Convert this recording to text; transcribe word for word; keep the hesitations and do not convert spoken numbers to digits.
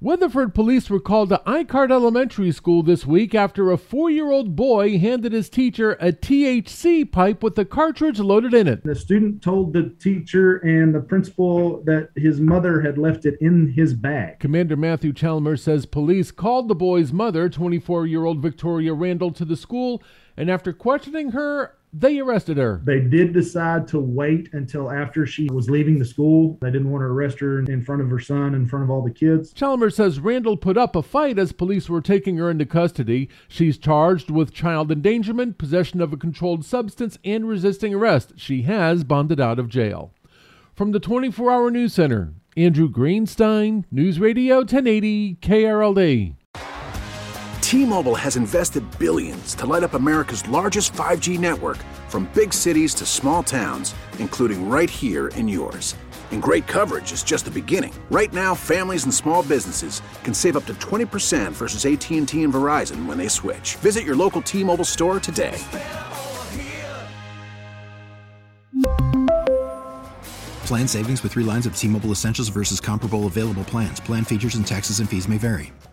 Weatherford police were called to Icard Elementary School this week after a four-year-old boy handed his teacher a T H C pipe with a cartridge loaded in it. The student told the teacher and the principal that his mother had left it in his bag. Commander Matthew Chalmers says police called the boy's mother, twenty-four-year-old Victoria Randall, to the school, and after questioning her, they arrested her. They did decide to wait until after she was leaving the school. They didn't want to arrest her in front of her son, in front of all the kids. Chalmers says Randall put up a fight as police were taking her into custody. She's charged with child endangerment, possession of a controlled substance, and resisting arrest. She has bonded out of jail. From the twenty-four hour News Center, Andrew Greenstein, News Radio ten eighty K R L D. T-Mobile has invested billions to light up America's largest five G network, from big cities to small towns, including right here in yours. And great coverage is just the beginning. Right now, families and small businesses can save up to twenty percent versus A T and T and Verizon when they switch. Visit your local T-Mobile store today. Plan savings with three lines of T-Mobile Essentials versus comparable available plans. Plan features and taxes and fees may vary.